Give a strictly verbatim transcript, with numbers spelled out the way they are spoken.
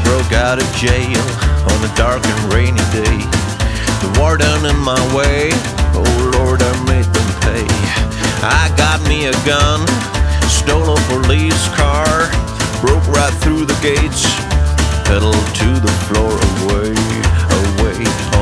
broke out of jail on a dark and rainy day. The warden in my way, oh Lord, I made them pay. I got me a gun, stole a police car, broke right through the gates, pedaled to the floor away, away.